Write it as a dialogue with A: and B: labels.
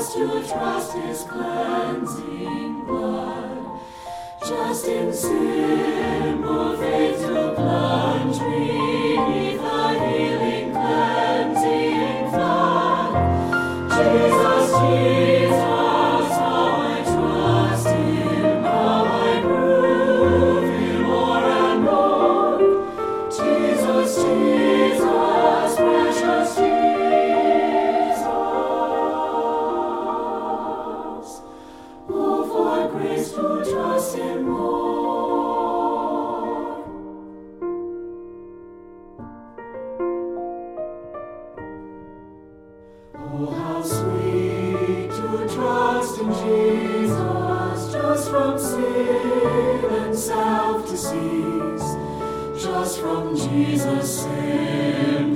A: just to trust his cleansing blood, just in simple faith to plunge beneath the healing, cleansing flood. Jesus, Jesus, how I trust him, how I prove him more and more. Jesus, Jesus, precious Jesus. Oh, for grace to trust him more. Oh, how sweet to trust in Jesus, just from sin and self to cease, just from Jesus' sin